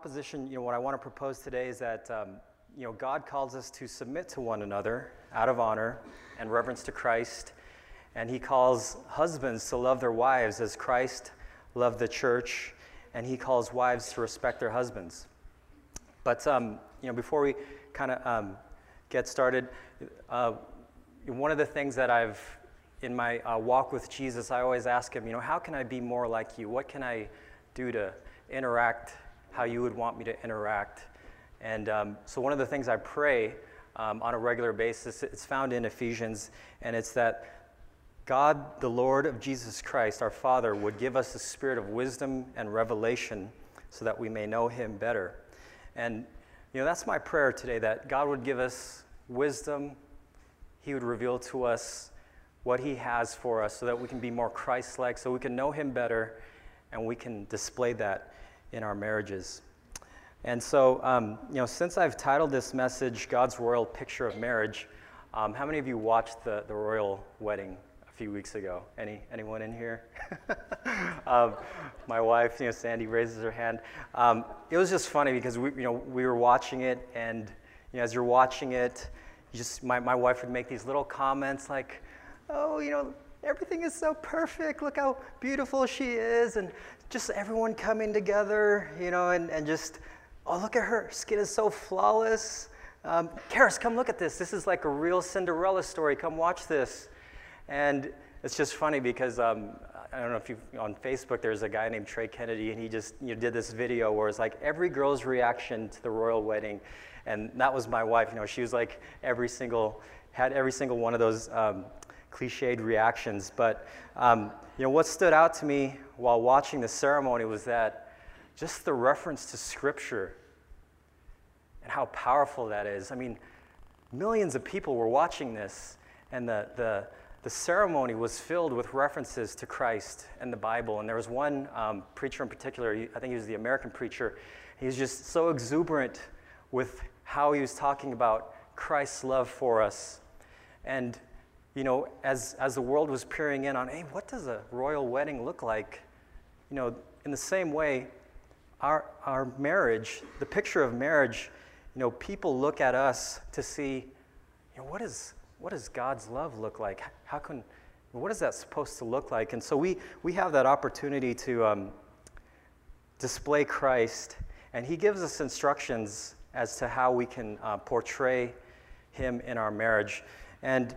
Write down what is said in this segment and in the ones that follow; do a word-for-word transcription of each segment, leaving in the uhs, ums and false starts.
proposition, you know, what I want to propose today is that, um, you know, God calls us to submit to one another out of honor and reverence to Christ, and he calls husbands to love their wives as Christ loved the church, and he calls wives to respect their husbands. But, um, you know, before we kind of um, get started, uh, one of the things that I've, in my uh, walk with Jesus, I always ask him, you know, how can I be more like you? What can I do to interact how you would want me to interact? And um, so one of the things I pray um, on a regular basis, it's found in Ephesians, and it's that God, the Lord of Jesus Christ, our Father, would give us the spirit of wisdom and revelation so that we may know him better. And, you know, that's my prayer today, that God would give us wisdom. He would reveal to us what he has for us so that we can be more Christ-like, so we can know him better, and we can display that in our marriages. And so, um, you know, since I've titled this message, God's Royal Picture of Marriage, um, how many of you watched the, the royal wedding a few weeks ago? Any Anyone in here? um, my wife, you know, Sandy raises her hand. Um, it was just funny because we, you know, we were watching it, and you know, as you're watching it, you just my, my wife would make these little comments like, oh, you know, everything is so perfect. Look how beautiful she is, and just everyone coming together, you know, and, and just, oh, look at her. Skin is so flawless. Um, Karis, come look at this. This is like a real Cinderella story. Come watch this. And it's just funny because um, I don't know if you on Facebook, there's a guy named Trey Kennedy, and he just you know, did this video where it's like every girl's reaction to the royal wedding, and that was my wife. You know, she was like every single had every single one of those um, cliched reactions. But um, you know, what stood out to me while watching the ceremony was that just the reference to Scripture and how powerful that is. I mean, millions of people were watching this, and the the The ceremony was filled with references to Christ and the Bible. And there was one um, preacher in particular, I think he was the American preacher. He was just so exuberant with how he was talking about Christ's love for us. And, you know, as, as the world was peering in on, hey, what does a royal wedding look like? You know, in the same way, our, our marriage, the picture of marriage, you know, people look at us to see, you know, what is What does God's love look like? How can, what is that supposed to look like? And so we we have that opportunity to um, display Christ, and he gives us instructions as to how we can uh, portray him in our marriage. And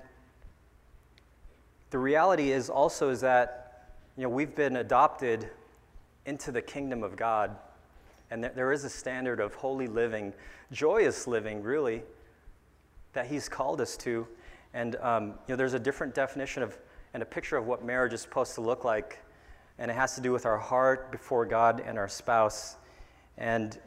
the reality is also is that, you know, we've been adopted into the kingdom of God, and th- there is a standard of holy living, joyous living, really, that he's called us to. And um, you know, there's a different definition of and a picture of what marriage is supposed to look like, and it has to do with our heart before God and our spouse. And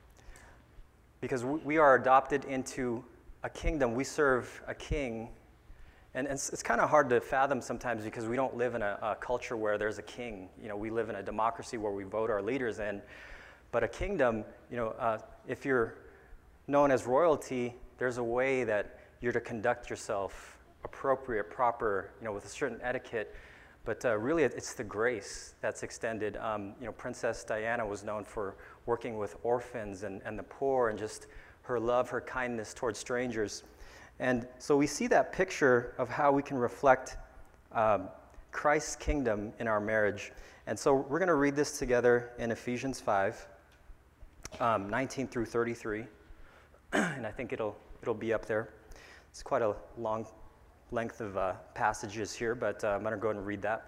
because we are adopted into a kingdom, we serve a king, and it's, it's kind of hard to fathom sometimes because we don't live in a, a culture where there's a king. You know, we live in a democracy where we vote our leaders in, but a kingdom, you know, uh, if you're known as royalty, there's a way that you're to conduct yourself appropriate, proper, you know, with a certain etiquette. But uh, really, it's the grace that's extended. Um, you know, Princess Diana was known for working with orphans and, and the poor, and just her love, her kindness towards strangers. And so we see that picture of how we can reflect um, Christ's kingdom in our marriage. And so we're going to read this together in Ephesians five, um, nineteen through thirty-three. And I think it'll it'll be up there. It's quite a long length of uh, passages here, but uh, I'm going to go ahead and read that.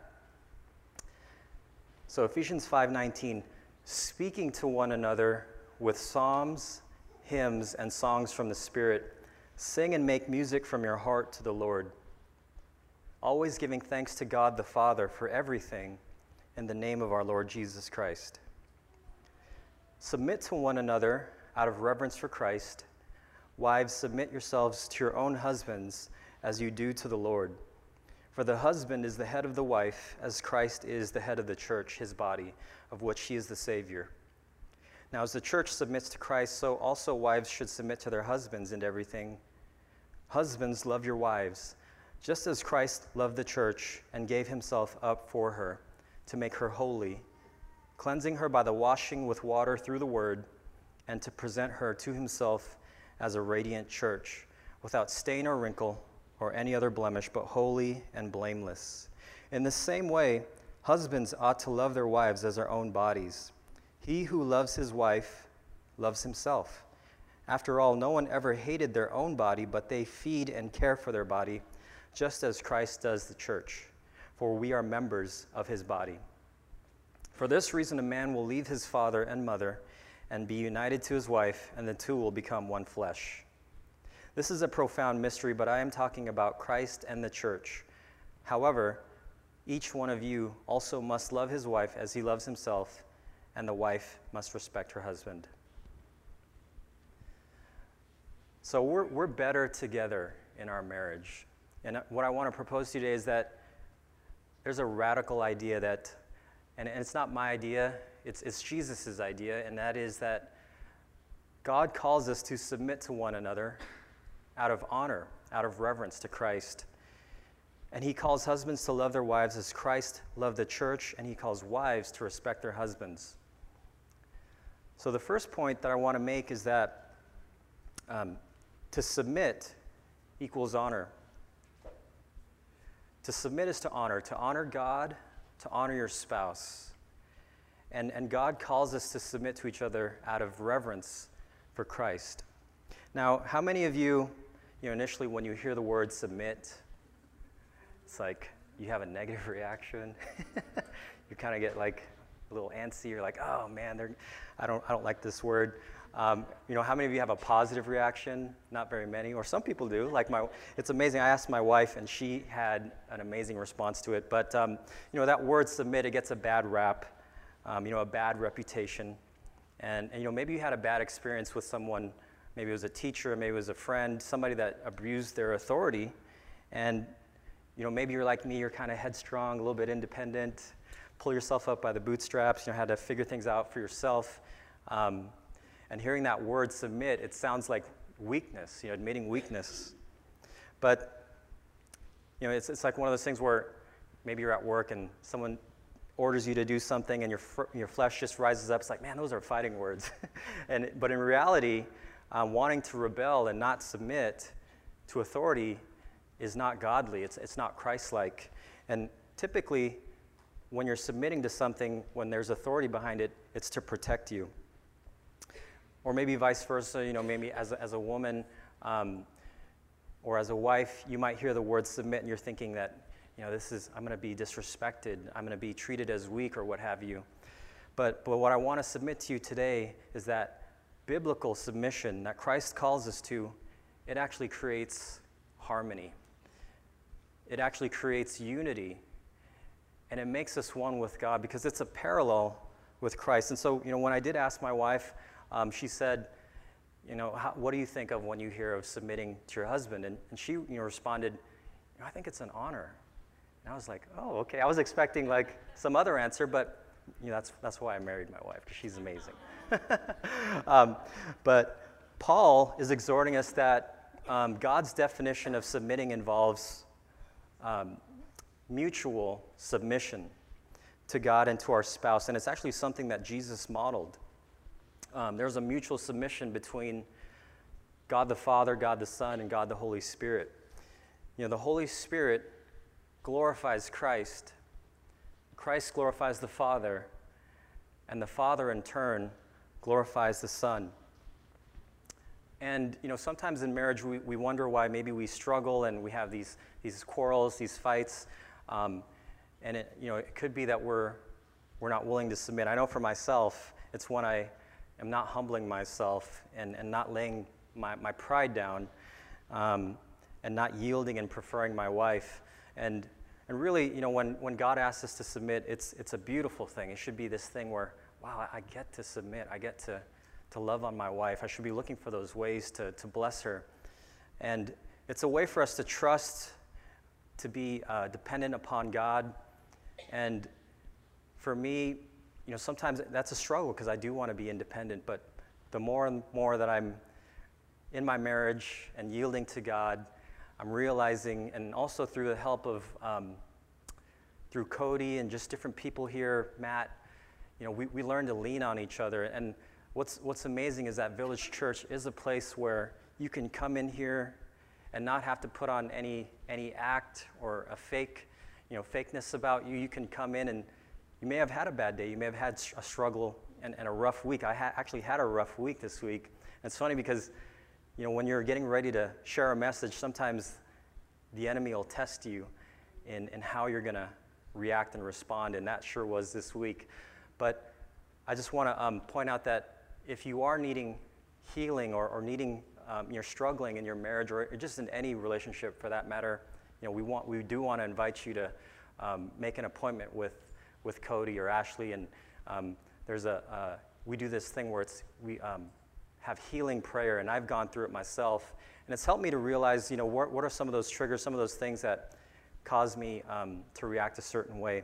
So Ephesians five nineteen, speaking to one another with psalms, hymns, and songs from the Spirit, sing and make music from your heart to the Lord, always giving thanks to God the Father for everything in the name of our Lord Jesus Christ. Submit to one another out of reverence for Christ. Wives, submit yourselves to your own husbands as you do to the Lord. For the husband is the head of the wife, as Christ is the head of the church, his body, of which he is the Savior. Now, as the church submits to Christ, so also wives should submit to their husbands in everything. Husbands, love your wives, just as Christ loved the church and gave himself up for her, to make her holy, cleansing her by the washing with water through the word, and to present her to himself as a radiant church, without stain or wrinkle or any other blemish, but holy and blameless. In the same way, husbands ought to love their wives as their own bodies. He who loves his wife loves himself. After all, no one ever hated their own body, but they feed and care for their body, just as Christ does the church, for we are members of his body. For this reason, a man will leave his father and mother and be united to his wife, and the two will become one flesh. This is a profound mystery, but I am talking about Christ and the church. However, each one of you also must love his wife as he loves himself, and the wife must respect her husband. So we're, we're better together in our marriage. And what I want to propose to you today is that there's a radical idea that, and, and it's not my idea, it's, it's Jesus' idea, and that is that God calls us to submit to one another out of honor, out of reverence to Christ. And he calls husbands to love their wives as Christ loved the church, and he calls wives to respect their husbands. So the first point that I want to make is that um, to submit equals honor. To submit is to honor, to honor God, to honor your spouse. And, and God calls us to submit to each other out of reverence for Christ. Now, how many of you, you know, initially when you hear the word submit, it's like you have a negative reaction. You kind of get like a little antsy. You're like, oh man, they're, I don't, I don't like this word. Um, you know, how many of you have a positive reaction? Not very many, or some people do. Like my, it's amazing. I asked my wife, and she had an amazing response to it. But um, you know, that word submit, it gets a bad rap, um, you know, a bad reputation, and, and you know, maybe you had a bad experience with someone. Maybe it was a teacher, maybe it was a friend, somebody that abused their authority, and you know, maybe you're like me. You're kind of headstrong, a little bit independent. Pull yourself up by the bootstraps. You know, how to figure things out for yourself. Um, And hearing that word submit, it sounds like weakness, you know, admitting weakness. But, you know, it's, it's like one of those things where maybe you're at work and someone orders you to do something and your, fr- your flesh just rises up. It's like, man, those are fighting words. and But in reality, um, wanting to rebel and not submit to authority is not godly. It's, it's not Christ-like. And typically, when you're submitting to something, when there's authority behind it, it's to protect you. Or maybe vice versa, you know, maybe as a, as a woman um, or as a wife, you might hear the word submit and you're thinking that, you know, this is, I'm going to be disrespected, I'm going to be treated as weak or what have you. But, but what I want to submit to you today is that biblical submission that Christ calls us to, it actually creates harmony. It actually creates unity. And it makes us one with God because it's a parallel with Christ. And so, you know, when I did ask my wife, Um, she said, you know, how, what do you think of when you hear of submitting to your husband? And, and she, you know, responded, you know, I think it's an honor. And I was like, oh, okay. I was expecting like some other answer, but you know, that's that's why I married my wife, because she's amazing. um, but Paul is exhorting us that um, God's definition of submitting involves um, mutual submission to God and to our spouse, and it's actually something that Jesus modeled. Um, there's a mutual submission between God the Father, God the Son, and God the Holy Spirit. You know, the Holy Spirit glorifies Christ. Christ glorifies the Father, and the Father in turn glorifies the Son. And you know, sometimes in marriage we, we wonder why maybe we struggle and we have these these quarrels, these fights, um, and it you know it could be that we're we're not willing to submit. I know for myself, it's when I am not humbling myself and, and not laying my, my pride down um, and not yielding and preferring my wife. And and really, you know, when, when God asks us to submit, it's it's a beautiful thing. It should be this thing where, wow, I get to submit. I get to, to love on my wife. I should be looking for those ways to, to bless her. And it's a way for us to trust, to be uh, dependent upon God. And for me, you know, sometimes that's a struggle because I do want to be independent, but the more and more that I'm in my marriage and yielding to God, I'm realizing, and also through the help of, um, through Cody and just different people here, Matt, you know, we, we learn to lean on each other. And what's, what's amazing is that Village Church is a place where you can come in here and not have to put on any, any act or a fake, you know, fakeness about you. You can come in and you may have had a bad day. You may have had a struggle and, and a rough week. I ha- actually had a rough week this week. And it's funny because, you know, when you're getting ready to share a message, sometimes the enemy will test you in, in how you're going to react and respond, and that sure was this week. But I just want to um, point out that if you are needing healing or, or needing, um, you're struggling in your marriage or just in any relationship for that matter, you know, we want we do want to invite you to um, make an appointment with with Cody or Ashley, and um, there's a uh, we do this thing where it's we um, have healing prayer, and I've gone through it myself, and it's helped me to realize, you know, what what are some of those triggers, some of those things that cause me um, to react a certain way.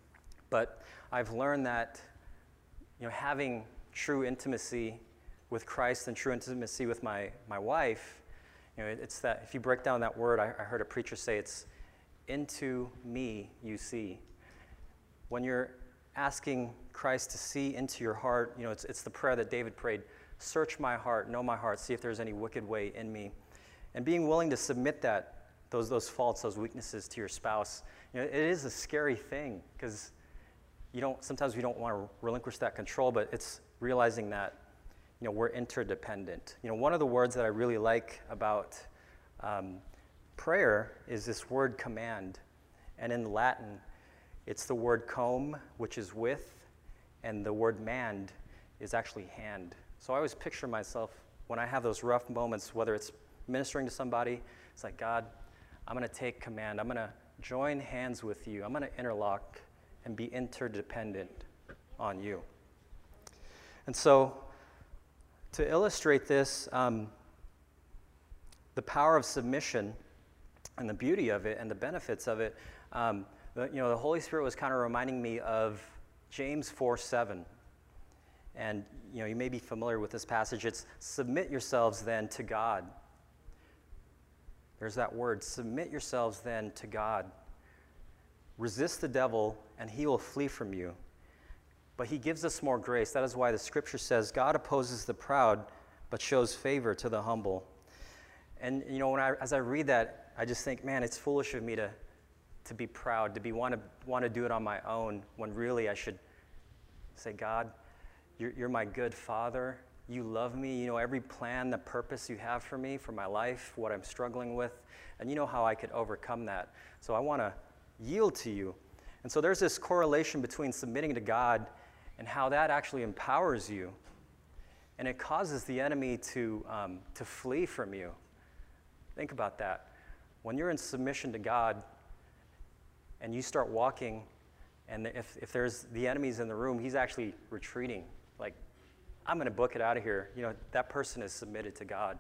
But I've learned that, you know, having true intimacy with Christ and true intimacy with my my wife, you know, it's that if you break down that word, I, I heard a preacher say it's into me you see. When you're asking Christ to see into your heart, you know, it's it's the prayer that David prayed, search my heart, know my heart, see if there's any wicked way in me. And being willing to submit that, those those faults, those weaknesses to your spouse, you know, it is a scary thing because you don't sometimes we don't want to relinquish that control, but it's realizing that, you know, we're interdependent. You know, one of the words that I really like about um, prayer is this word command. And in Latin, it's the word com, which is with, and the word mand is actually hand. So I always picture myself when I have those rough moments, whether it's ministering to somebody, it's like, God, I'm going to take command. I'm going to join hands with you. I'm going to interlock and be interdependent on you. And so to illustrate this, um, the power of submission and the beauty of it and the benefits of it, um, the, you know, the Holy Spirit was kind of reminding me of James four seven. And, you know, you may be familiar with this passage. It's submit yourselves then to God. There's that word, submit yourselves then to God. Resist the devil and he will flee from you. But he gives us more grace. That is why the scripture says, God opposes the proud, but shows favor to the humble. And, you know, when I, as I read that, I just think, man, it's foolish of me to, to be proud, to be want to want to do it on my own, when really I should say, God, you're, you're my good Father. You love me. You know every plan, the purpose you have for me, for my life, what I'm struggling with, and you know how I could overcome that. So I want to yield to you. And so there's this correlation between submitting to God and how that actually empowers you. And it causes the enemy to, um, to flee from you. Think about that. When you're in submission to God and you start walking, and if, if there's the enemy's in the room, he's actually retreating. Like, I'm going to book it out of here. You know, that person is submitted to God.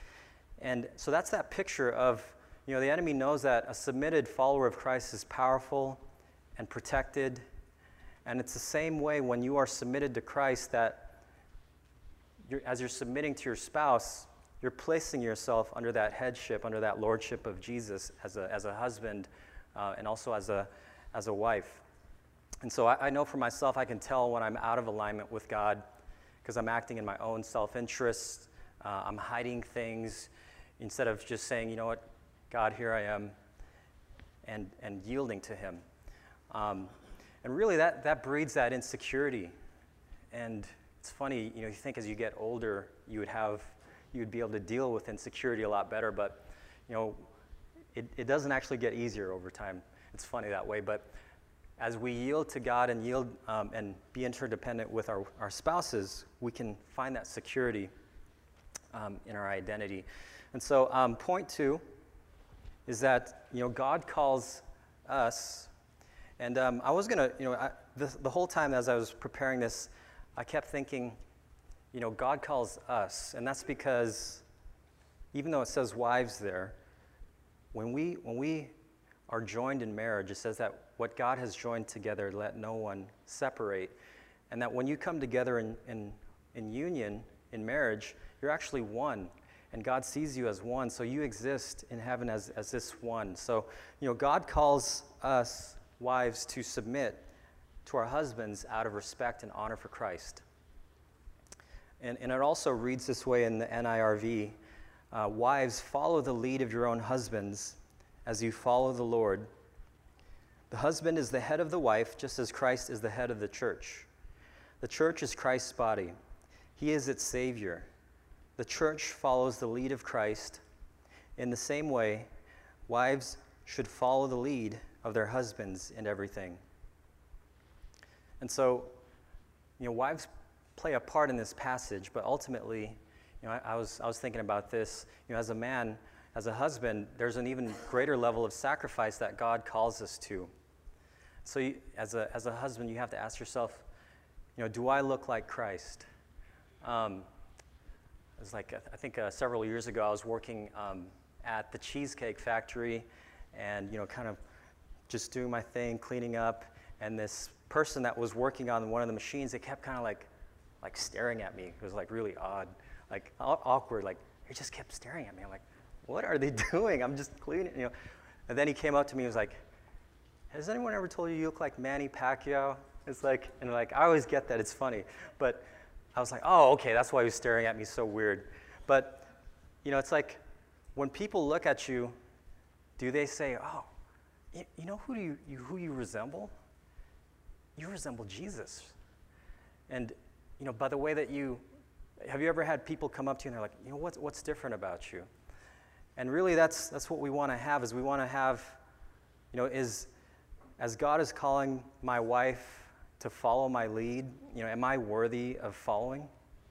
And so that's that picture of, you know, the enemy knows that a submitted follower of Christ is powerful and protected. And it's the same way when you are submitted to Christ, that you're, as you're submitting to your spouse, you're placing yourself under that headship, under that lordship of Jesus as a, as a husband uh, and also as a, as a wife. And so I, I know for myself, I can tell when I'm out of alignment with God because I'm acting in my own self-interest. Uh, I'm hiding things instead of just saying, you know what, God, here I am, and, and yielding to him. Um, and really that, that breeds that insecurity. And it's funny, you know, you think as you get older, you would have, you would be able to deal with insecurity a lot better, but, you know, it, it doesn't actually get easier over time. It's funny that way, but as we yield to God and yield um, and be interdependent with our, our spouses, we can find that security um, in our identity. And so um, point two is that, you know, God calls us. And um, I was going to, you know, I, the, the whole time as I was preparing this, I kept thinking, you know, God calls us. And that's because even though it says wives there, when we when we are joined in marriage, it says that what God has joined together, let no one separate. And that when you come together in, in, in union, in marriage, you're actually one. And God sees you as one, so you exist in heaven as, as this one. So, you know, God calls us, wives, to submit to our husbands out of respect and honor for Christ. And, and it also reads this way in the N I R V. Uh, Wives, follow the lead of your own husbands as you follow the Lord. The husband is the head of the wife, just as Christ is the head of the church. The church is Christ's body. He is its Savior. The church follows the lead of Christ. In the same way, wives should follow the lead of their husbands in everything. And so, you know, wives play a part in this passage, but ultimately, you know, I, I was I was thinking about this. You know, as a man, as a husband, there's an even greater level of sacrifice that God calls us to. So, you, as a as a husband, you have to ask yourself, you know, do I look like Christ? Um, it was like I think uh, several years ago, I was working um, at the Cheesecake Factory, and you know, kind of just doing my thing, cleaning up, and this person that was working on one of the machines, they kept kind of like, like staring at me. It was like really odd, like aw- awkward. Like he just kept staring at me. I'm like, what are they doing? I'm just cleaning, you know. And then he came up to me and was like, has anyone ever told you you look like Manny Pacquiao? It's like, and like I always get that. It's funny, but I was like, oh, okay, that's why he was staring at me so weird. But you know, it's like when people look at you, do they say, oh, you, you know who do you, you who you resemble? You resemble Jesus. And, you know, by the way that you, have you ever had people come up to you and they're like, you know, what's, what's different about you? And really that's, that's what we want to have, is we want to have, you know, is, as God is calling my wife to follow my lead, you know, am I worthy of following?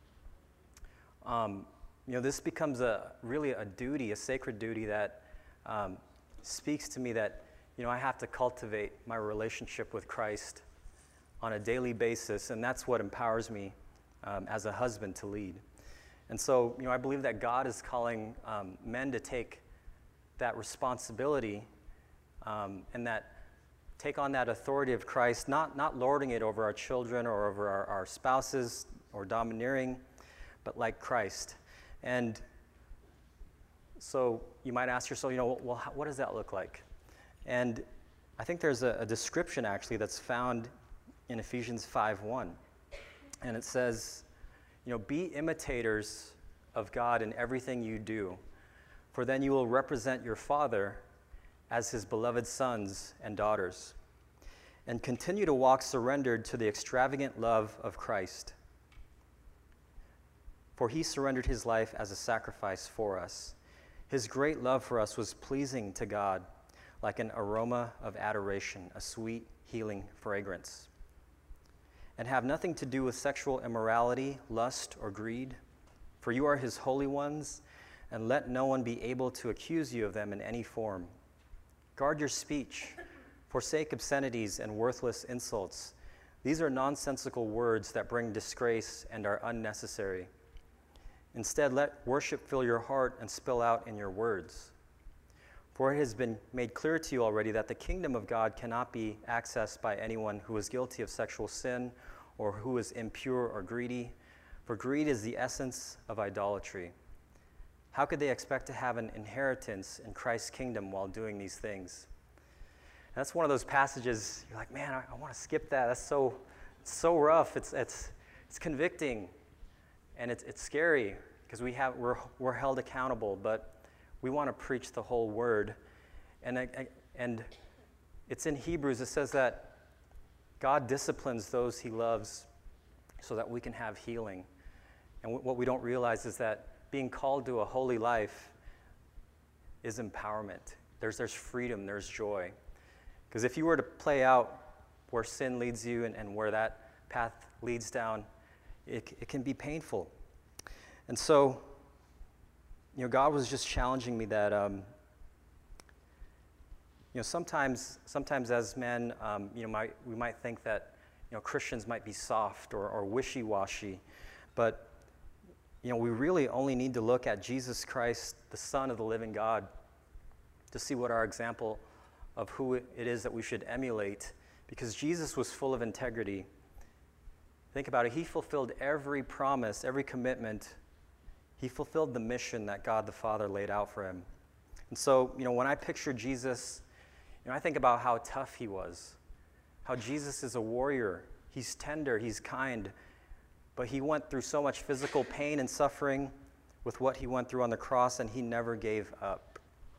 Um, you know, this becomes a really a duty, a sacred duty that um, speaks to me that, you know, I have to cultivate my relationship with Christ on a daily basis, and that's what empowers me um, as a husband to lead. And so, you know, I believe that God is calling um, men to take that responsibility um, and that take on that authority of Christ, not, not lording it over our children or over our, our spouses or domineering, but like Christ. And so you might ask yourself, you know, well, how, what does that look like? And I think there's a, a description actually that's found in Ephesians five one. And it says, you know, be imitators of God in everything you do, for then you will represent your Father as his beloved sons and daughters, and continue to walk surrendered to the extravagant love of Christ. For he surrendered his life as a sacrifice for us. His great love for us was pleasing to God, like an aroma of adoration, a sweet, healing fragrance. And have nothing to do with sexual immorality, lust, or greed, for you are his holy ones, and let no one be able to accuse you of them in any form. Guard your speech, forsake obscenities and worthless insults. These are nonsensical words that bring disgrace and are unnecessary. Instead, let worship fill your heart and spill out in your words. For it has been made clear to you already that the kingdom of God cannot be accessed by anyone who is guilty of sexual sin or who is impure or greedy, for greed is the essence of idolatry. How could they expect to have an inheritance in Christ's kingdom while doing these things? And that's one of those passages, you're like, man, I, I want to skip that. That's so it's so rough. It's it's it's convicting, and it's it's scary because we have we're we're held accountable, but we want to preach the whole word. And, I, and it's in Hebrews, it says that God disciplines those he loves so that we can have healing. And w- what we don't realize is that being called to a holy life is empowerment. There's, there's freedom, there's joy. Because if you were to play out where sin leads you and, and where that path leads down, it, it can be painful. And so, you know, God was just challenging me that, um, you know, sometimes, sometimes as men, um, you know, might, we might think that, you know, Christians might be soft or, or wishy-washy, but, you know, we really only need to look at Jesus Christ, the Son of the living God, to see what our example of who it is that we should emulate, because Jesus was full of integrity. Think about it. He fulfilled every promise, every commitment. He fulfilled the mission that God the Father laid out for him. And so, you know, when I picture Jesus, you know, I think about how tough he was, how Jesus is a warrior. He's tender, he's kind. but he went through so much physical pain and suffering with what he went through on the cross, and he never gave up.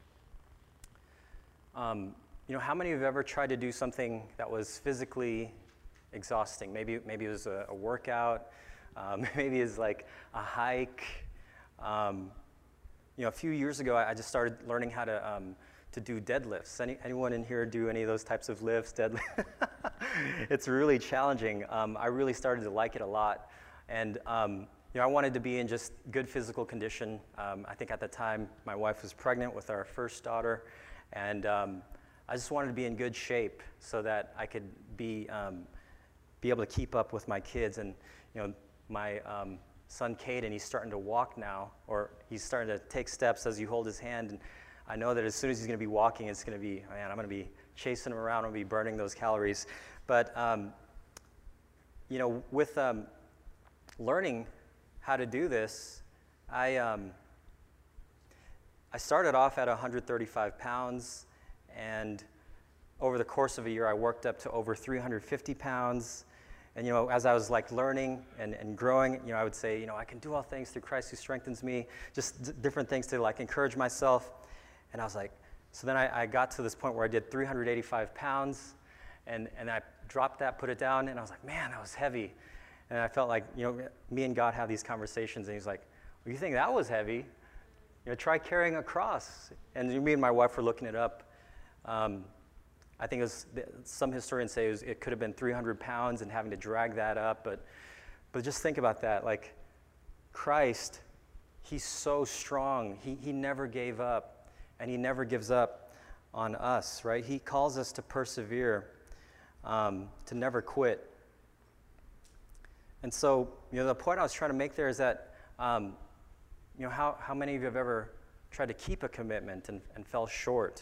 Um, you know, how many of you have ever tried to do something that was physically exhausting? Maybe, maybe it was a, a workout, um, maybe it was like a hike. Um, you know, a few years ago, I, I just started learning how to um, to do deadlifts. Any, anyone in here do any of those types of lifts, deadlift? It's really challenging. Um, I really started to like it a lot. And um, you know, I wanted to be in just good physical condition. Um, I think at the time, my wife was pregnant with our first daughter. And um, I just wanted to be in good shape so that I could be, um, be able to keep up with my kids. And you know, my um, son, Caden, he's starting to walk now, or he's starting to take steps as you hold his hand. And I know that as soon as he's going to be walking, it's going to be, man, I'm going to be chasing him around. I'm going to be burning those calories. But, um, you know, with um, learning how to do this, I, um, I started off at one hundred thirty-five pounds, and over the course of a year, I worked up to over three hundred fifty pounds. And, you know, as I was like learning and, and growing, you know, I would say, you know, I can do all things through Christ who strengthens me, just d- different things to like encourage myself. And I was like, so then I, I got to this point where I did three hundred eighty-five pounds, and, and I dropped that, put it down, and I was like, man, that was heavy. And I felt like, you know, me and God have these conversations, and he's like, well, you think that was heavy? You know, try carrying a cross. And me and my wife were looking it up. Um, I think it was, some historians say it, was, it could have been three hundred pounds and having to drag that up, but, but just think about that. Like, Christ, he's so strong. He, he never gave up. And he never gives up on us, right? He calls us to persevere, um, to never quit. And so, you know, the point I was trying to make there is that, um, you know, how, how many of you have ever tried to keep a commitment and, and fell short?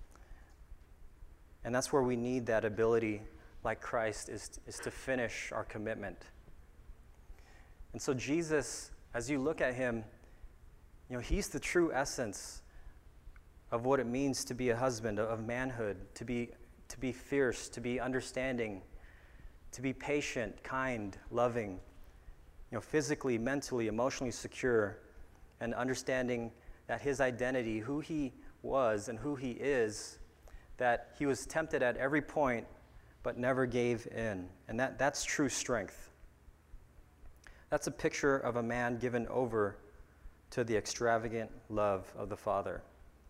And that's where we need that ability, like Christ, is, is to finish our commitment. And so Jesus, as you look at him, you know, he's the true essence of what it means to be a husband, of manhood, to be, to be fierce, to be understanding, to be patient, kind, loving, you know, physically, mentally, emotionally secure, and understanding that his identity, who he was and who he is, that he was tempted at every point but never gave in. And that, that's true strength. That's a picture of a man given over to the extravagant love of the Father.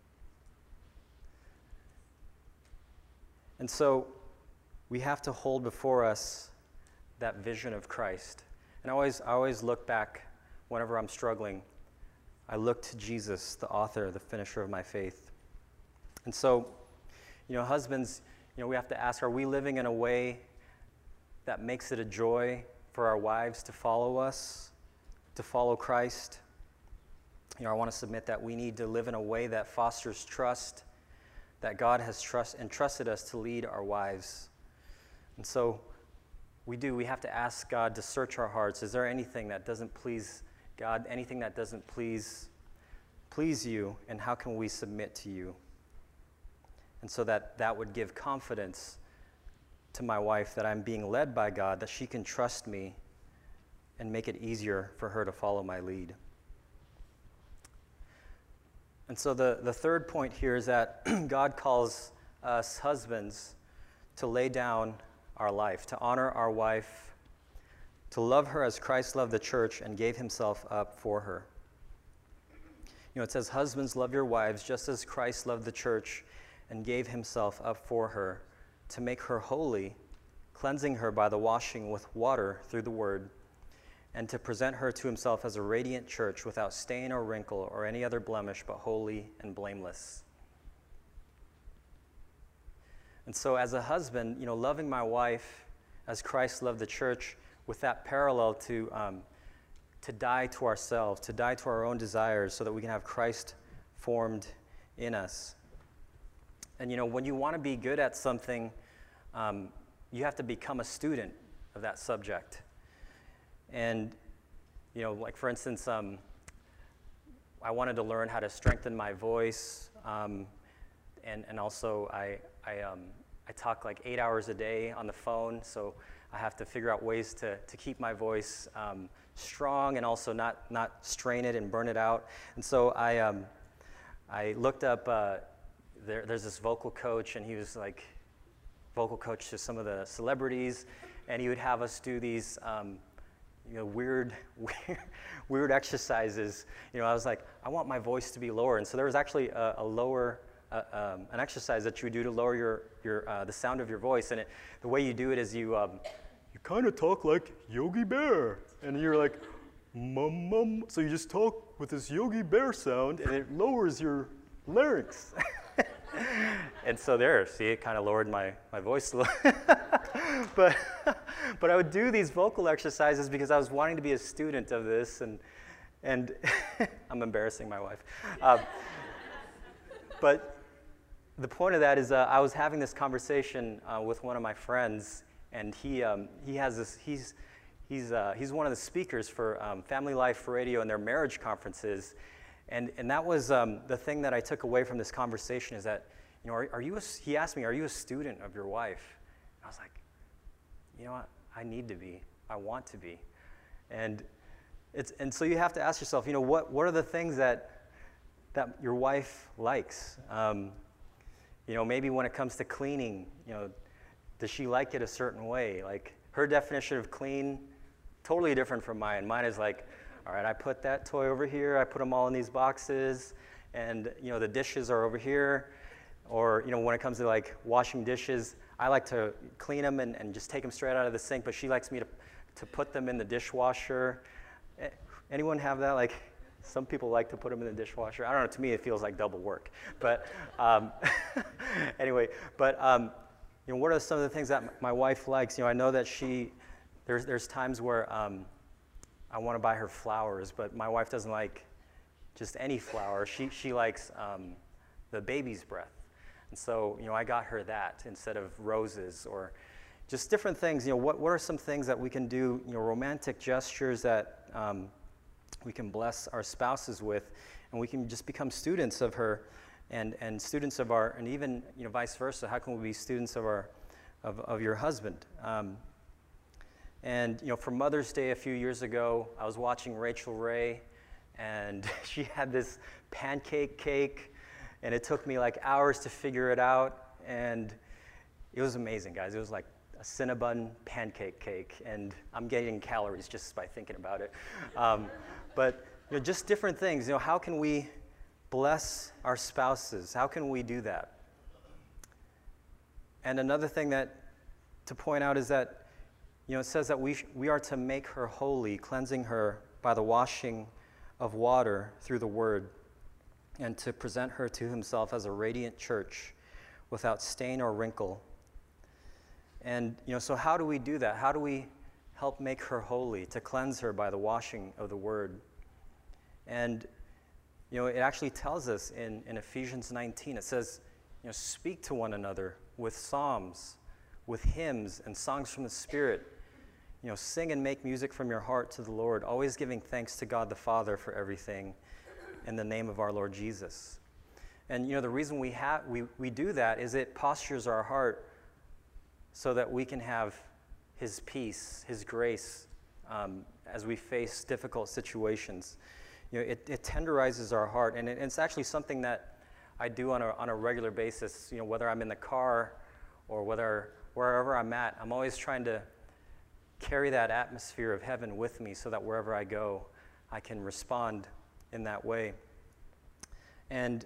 And so we have to hold before us that vision of Christ. And I always, I always look back whenever I'm struggling. I look to Jesus, the author, the finisher of my faith. And so, you know, husbands, you know, we have to ask, are we living in a way that makes it a joy for our wives to follow us, to follow Christ? You know, I want to submit that we need to live in a way that fosters trust, that God has trust, entrusted us to lead our wives. And so we do, we have to ask God to search our hearts. Is there anything that doesn't please God, anything that doesn't please, please you, and how can we submit to you? And so that that would give confidence to my wife that I'm being led by God, that she can trust me and make it easier for her to follow my lead. And so the, the third point here is that God calls us husbands to lay down our life, to honor our wife, to love her as Christ loved the church and gave himself up for her. You know, it says, husbands, love your wives just as Christ loved the church and gave himself up for her to make her holy, cleansing her by the washing with water through the word, and to present her to himself as a radiant church without stain or wrinkle or any other blemish, but holy and blameless. And so as a husband, you know, loving my wife as Christ loved the church, with that parallel to, um, to die to ourselves, to die to our own desires so that we can have Christ formed in us. And, you know, when you want to be good at something, um, you have to become a student of that subject. And, you know, like for instance, um, I wanted to learn how to strengthen my voice, um, and and also I I um, I talk like eight hours a day on the phone, so I have to figure out ways to, to keep my voice um, strong and also not, not strain it and burn it out. And so I, um, I looked up, uh, there, there's this vocal coach, and he was like vocal coach to some of the celebrities, and he would have us do these um, you know, weird, weird, weird exercises. You know, I was like, I want my voice to be lower. And so there was actually a, a lower, uh, um, an exercise that you would do to lower your, your uh, the sound of your voice. And it, the way you do it is you, um, you kind of talk like Yogi Bear. And you're like, mum, mum. So you just talk with this Yogi Bear sound, and it lowers your larynx. And so there, see, it kind of lowered my, my voice a little. but, but I would do these vocal exercises because I was wanting to be a student of this, and, and I'm embarrassing my wife. Um, but the point of that is uh, I was having this conversation uh, with one of my friends, and he, um, he has this, he's, he's, uh, he's one of the speakers for um, Family Life Radio and their marriage conferences. And, and that was um, the thing that I took away from this conversation is that, you know, are, are you a, he asked me, are you a student of your wife? And I was like, you know what, I need to be, I want to be. And, it's, and so you have to ask yourself, you know, what, what are the things that, that your wife likes? Um, you know, maybe when it comes to cleaning, you know, does she like it a certain way? Like, her definition of clean, totally different from mine. Mine is like, all right, I put that toy over here, I put them all in these boxes, and, you know, the dishes are over here. Or, you know, when it comes to, like, washing dishes, I like to clean them and, and just take them straight out of the sink, but she likes me to, to put them in the dishwasher. Anyone have that? Like, some people like to put them in the dishwasher. I don't know, to me it feels like double work. But um, anyway, but, um, you know, what are some of the things that my wife likes? You know, I know that she, there's, there's times where um, I want to buy her flowers, but my wife doesn't like just any flower. She, she likes um, the baby's breath. And so, you know, I got her that instead of roses or just different things. You know, what, what are some things that we can do, you know, romantic gestures that um, we can bless our spouses with, and we can just become students of her and, and students of our, and even, you know, vice versa. How can we be students of our, of, of your husband? Um, and, you know, for Mother's Day a few years ago, I was watching Rachel Ray, and she had this pancake cake, and it took me like hours to figure it out, and it was amazing, guys. It was like a Cinnabon pancake cake, and I'm getting calories just by thinking about it. Um, but, you know, just different things. You know, how can we bless our spouses? How can we do that? And another thing that to point out is that, you know, it says that we, sh- we are to make her holy, cleansing her by the washing of water through the word, and to present her to himself as a radiant church without stain or wrinkle. And, you know, so how do we do that? How do we help make her holy, to cleanse her by the washing of the word? And, you know, it actually tells us in, in Ephesians nineteen, it says, you know, speak to one another with psalms, with hymns and songs from the Spirit. You know, sing and make music from your heart to the Lord, always giving thanks to God the Father for everything in the name of our Lord Jesus. And, you know, the reason we have we, we do that is it postures our heart so that we can have his peace, his grace, um, as we face difficult situations. You know, it, it tenderizes our heart, and it, it's actually something that I do on a, on a regular basis. You know, whether I'm in the car or whether wherever I'm at, I'm always trying to carry that atmosphere of heaven with me so that wherever I go, I can respond in that way. And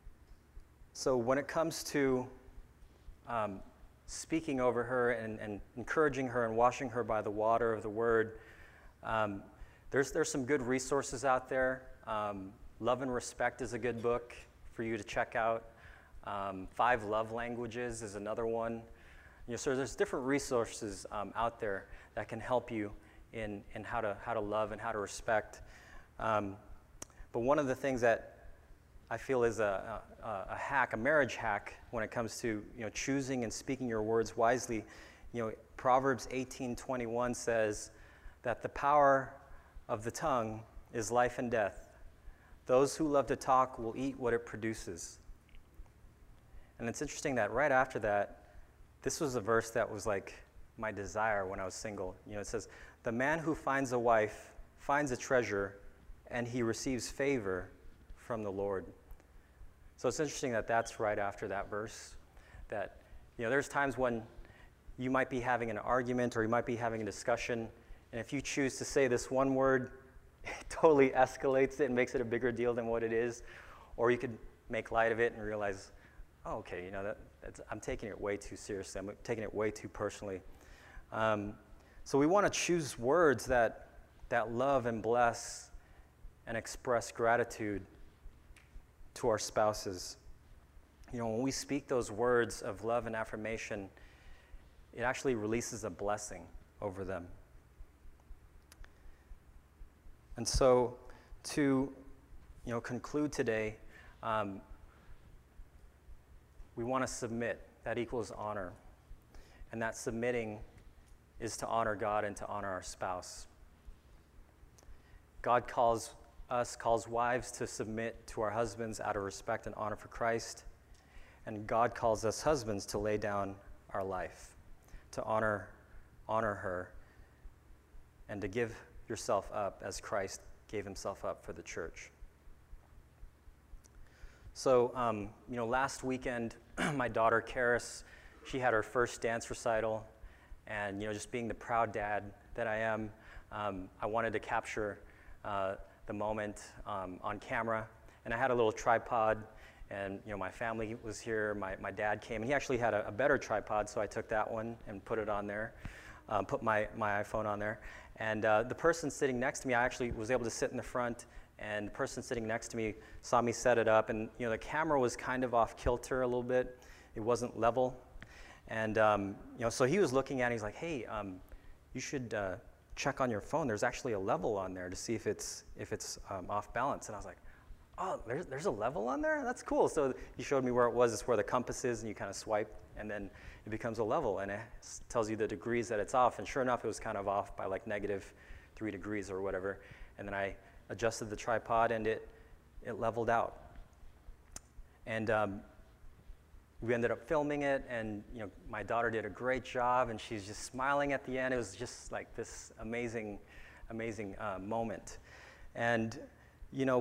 so when it comes to um, speaking over her and, and encouraging her and washing her by the water of the word, um, there's, there's some good resources out there. Um, Love and Respect is a good book for you to check out. Um, Five Love Languages is another one. You know, so there's different resources um, out there that can help you in, in how to how to love and how to respect. Um, but one of the things that I feel is a, a, a hack, a marriage hack, when it comes to, you know, choosing and speaking your words wisely. You know, Proverbs eighteen twenty-one says that the power of the tongue is life and death. Those who love to talk will eat what it produces. And it's interesting that right after that, this was a verse that was like my desire when I was single. You know, it says, the man who finds a wife finds a treasure, and he receives favor from the Lord. So it's interesting that that's right after that verse, that, you know, there's times when you might be having an argument or you might be having a discussion, and if you choose to say this one word, it totally escalates it and makes it a bigger deal than what it is. Or you could make light of it and realize, oh, okay, you know, that, that's, I'm taking it way too seriously. I'm taking it way too personally. Um, so we want to choose words that, that love and bless and express gratitude to our spouses. You know, when we speak those words of love and affirmation, it actually releases a blessing over them. And so to, you know, conclude today, um, we want to submit. That equals honor. And that submitting is to honor God and to honor our spouse. God calls us, calls wives to submit to our husbands out of respect and honor for Christ. And God calls us husbands to lay down our life, to honor, honor her, and to give yourself up as Christ gave himself up for the church. So, um, you know, last weekend, my daughter, Karis, she had her first dance recital, and, you know, just being the proud dad that I am, um, I wanted to capture uh, the moment um, on camera, and I had a little tripod, and, you know, my family was here, my, my dad came, and he actually had a, a better tripod, so I took that one and put it on there, um, put my, my iPhone on there. And uh, the person sitting next to me, I actually was able to sit in the front, and the person sitting next to me saw me set it up, and, you know, the camera was kind of off kilter a little bit. It wasn't level. And, um, you know, so he was looking at it, he's like, hey, um, you should uh, check on your phone. There's actually a level on there to see if it's, if it's um, off balance. And I was like, oh, there's, there's a level on there? That's cool. So he showed me where it was. It's where the compass is, and you kind of swipe, and then it becomes a level, and it tells you the degrees that it's off. And sure enough, it was kind of off by like negative three degrees or whatever. And then I adjusted the tripod, and it, it leveled out. And um, we ended up filming it, and, you know, my daughter did a great job, and she's just smiling at the end. It was just like this amazing, amazing uh, moment. And, you know,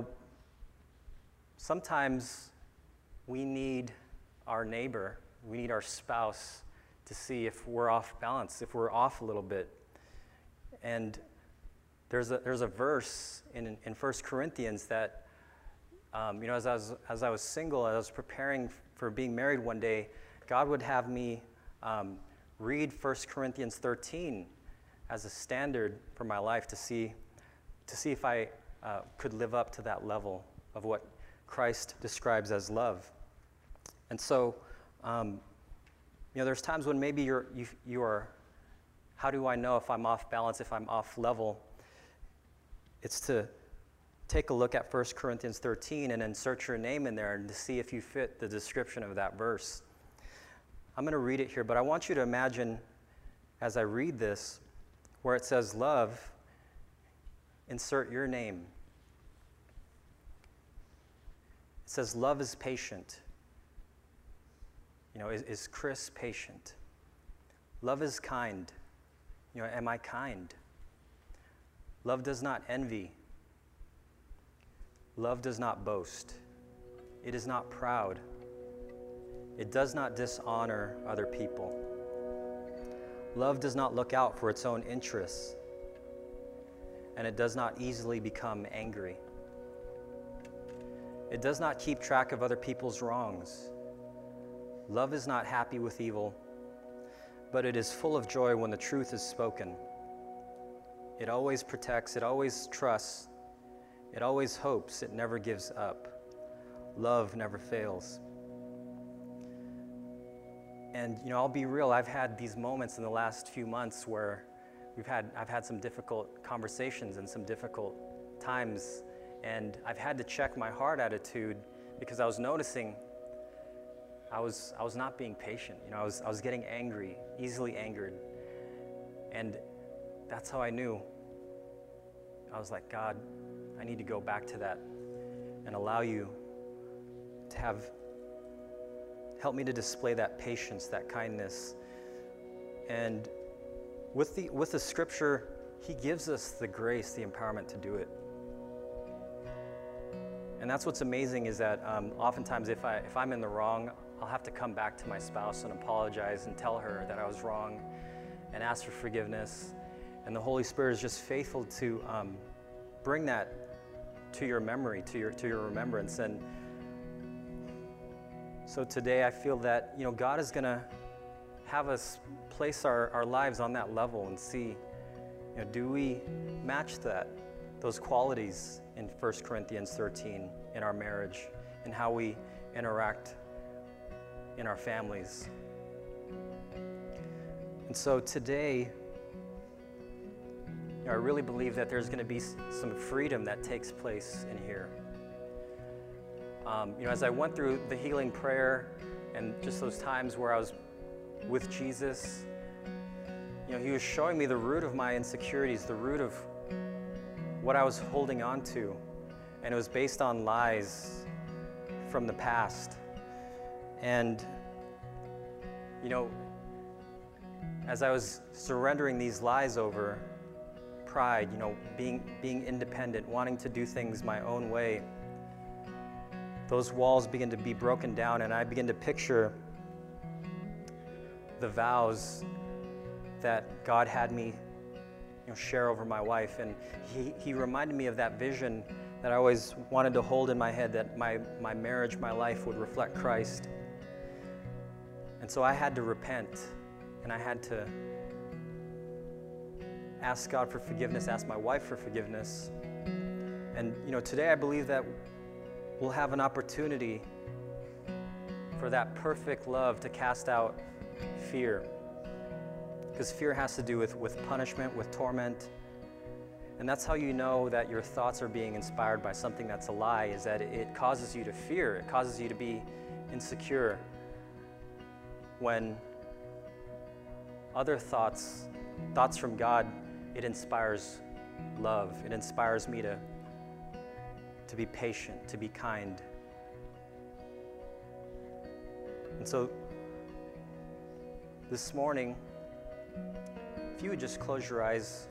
sometimes we need our neighbor, we need our spouse to see if we're off balance, if we're off a little bit. And there's a, there's a verse in, in First Corinthians that, um, you know, as I, was, as I was single, as I was preparing for being married one day, God would have me um, read First Corinthians thirteen as a standard for my life to see, to see if I uh, could live up to that level of what Christ describes as love. And so, um, you know, there's times when maybe you're, you, you are, how do I know if I'm off balance, if I'm off level? It's to take a look at First Corinthians thirteen and insert your name in there and to see if you fit the description of that verse. I'm going to read it here, but I want you to imagine as I read this, where it says love, insert your name. It says, love is patient. You know, is, is Chris patient? Love is kind. You know, am I kind? Love does not envy. Love does not boast. It is not proud. It does not dishonor other people. Love does not look out for its own interests, and it does not easily become angry. It does not keep track of other people's wrongs. Love is not happy with evil, but it is full of joy when the truth is spoken. It always protects, it always trusts, it always hopes, it never gives up. Love never fails. And, you know, I'll be real, I've had these moments in the last few months where we've had, I've had some difficult conversations and some difficult times, and I've had to check my heart attitude because I was noticing I was, I was not being patient. You know, I was, I was getting angry, easily angered. And that's how I knew. I was like, God, I need to go back to that and allow you to have, help me to display that patience, that kindness. And, with the, with the scripture, he gives us the grace, the empowerment to do it. And that's what's amazing is that um, oftentimes if, I, if I'm in the wrong, I'll have to come back to my spouse and apologize and tell her that I was wrong and ask for forgiveness. And the Holy Spirit is just faithful to um, bring that to your memory, to your, to your remembrance. And so today I feel that, you know, God is going to have us place our, our lives on that level and see, you know, do we match that, those qualities in First Corinthians thirteen in our marriage and how we interact in our families. And so today, you know, I really believe that there's going to be some freedom that takes place in here. Um, you know, as I went through the healing prayer and just those times where I was with Jesus, you know, he was showing me the root of my insecurities, the root of what I was holding on to. And it was based on lies from the past. And, you know, as I was surrendering these lies over, pride, you know, being, being independent, wanting to do things my own way, those walls begin to be broken down, and I begin to picture the vows that God had me, you know, share over my wife. And he, he reminded me of that vision that I always wanted to hold in my head, that my, my marriage, my life would reflect Christ. And so I had to repent, and I had to ask God for forgiveness, ask my wife for forgiveness. And, you know, today I believe that we'll have an opportunity for that perfect love to cast out fear. Because fear has to do with, with punishment, with torment. And that's how you know that your thoughts are being inspired by something that's a lie, is that it causes you to fear. It causes you to be insecure. When other thoughts, thoughts from God, it inspires love. It inspires me to, to be patient, to be kind. And so this morning, if you would just close your eyes.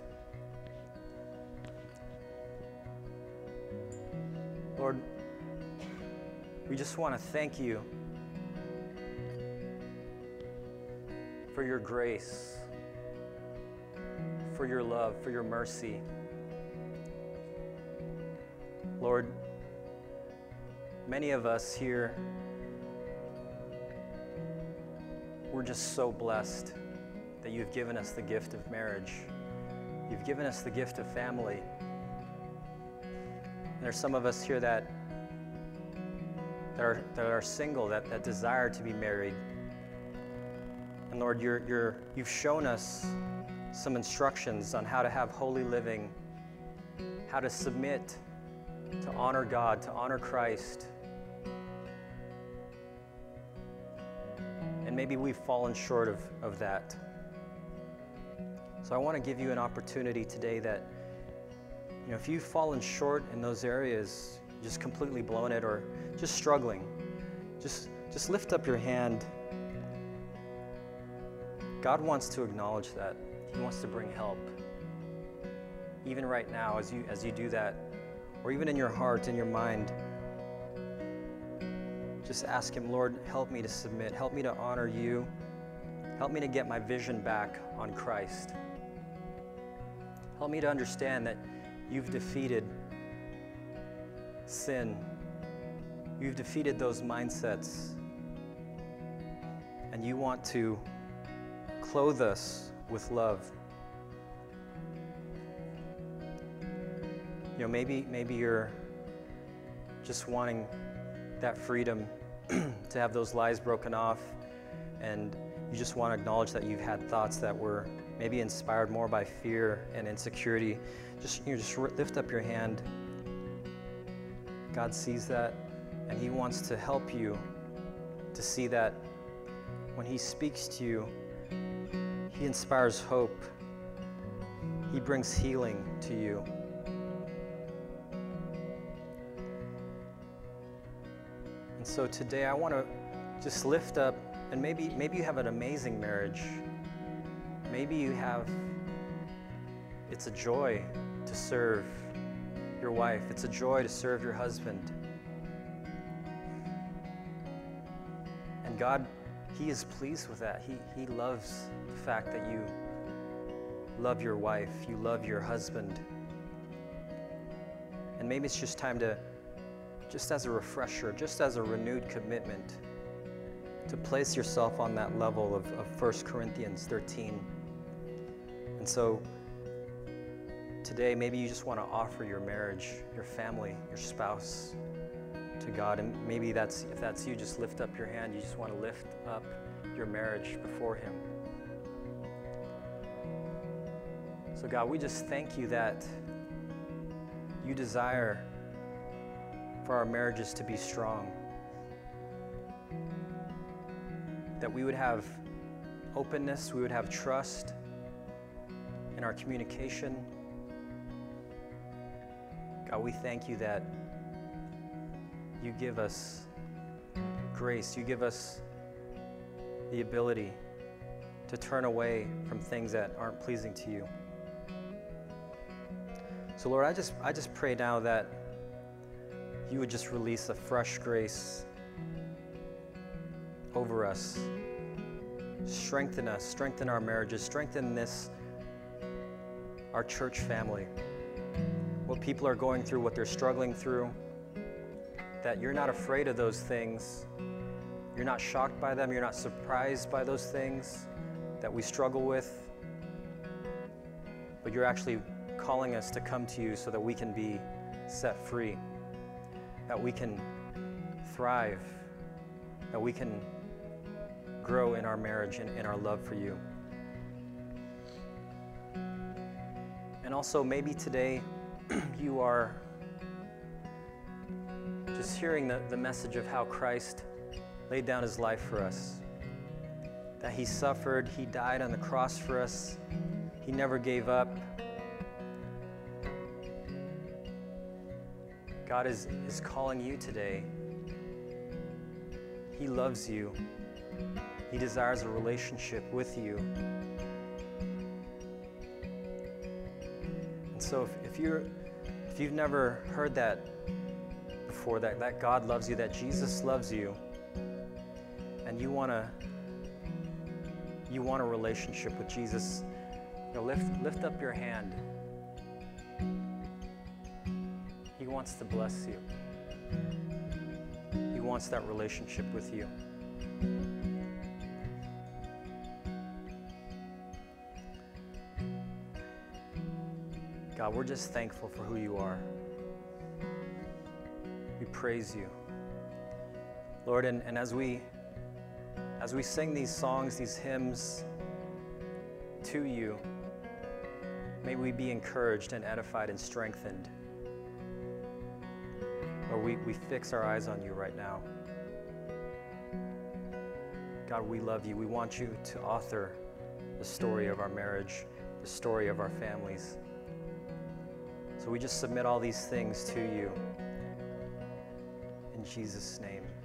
Lord, we just want to thank you for your grace, for your love, for your mercy. Lord, many of us here, we're just so blessed that you've given us the gift of marriage. You've given us the gift of family. And there's some of us here that, that, are, that are single, that, that desire to be married. And Lord, you're, you're, you've shown us some instructions on how to have holy living, how to submit, to honor God, to honor Christ. And maybe we've fallen short of, of that. So I want to give you an opportunity today that, you know, if you've fallen short in those areas, just completely blown it or just struggling, just, just lift up your hand. God wants to acknowledge that. He wants to bring help. Even right now, as you, as you do that, or even in your heart, in your mind, just ask him, Lord, help me to submit. Help me to honor you. Help me to get my vision back on Christ. Help me to understand that you've defeated sin. You've defeated those mindsets. And you want to clothe us with love. You know, maybe, maybe you're just wanting that freedom to have those lies broken off, and you just want to acknowledge that you've had thoughts that were maybe inspired more by fear and insecurity. Just, you know, just lift up your hand. God sees that, and he wants to help you to see that when he speaks to you, he inspires hope. He brings healing to you. And so today I want to just lift up, and maybe maybe you have an amazing marriage. Maybe you have it's a joy to serve your wife. It's a joy to serve your husband. And God, He is pleased with that. He, he loves the fact that you love your wife, you love your husband. And maybe it's just time to, just as a refresher, just as a renewed commitment, to place yourself on that level of, of First Corinthians thirteen. And so today, maybe you just want to offer your marriage, your family, your spouse to God. And maybe that's, if that's you, just lift up your hand. You just want to lift up your marriage before Him. So God, we just thank you that you desire for our marriages to be strong, that we would have openness, we would have trust in our communication. God, we thank you that you give us grace, you give us the ability to turn away from things that aren't pleasing to you. So Lord, I just, I just pray now that you would just release a fresh grace over us. Strengthen us, strengthen our marriages, strengthen this, our church family. What people are going through, what they're struggling through, that you're not afraid of those things. You're not shocked by them. You're not surprised by those things that we struggle with. But you're actually calling us to come to you so that we can be set free, that we can thrive, that we can grow in our marriage and in our love for you. And also maybe today you are just hearing the, the message of how Christ laid down His life for us, that He suffered, He died on the cross for us, He never gave up. God is, is calling you today. He loves you. He desires a relationship with you. And so if, if you're if you've never heard that before, that, that God loves you, that Jesus loves you, and you wanna you want a relationship with Jesus, you know, lift lift up your hand. He wants to bless you. He wants that relationship with you. God, we're just thankful for who you are. We praise you. Lord, and, and as we as we sing these songs, these hymns to you, may we be encouraged and edified and strengthened. Lord, we, we fix our eyes on you right now. God, we love you. We want you to author the story of our marriage, the story of our families. So we just submit all these things to you. In Jesus' name.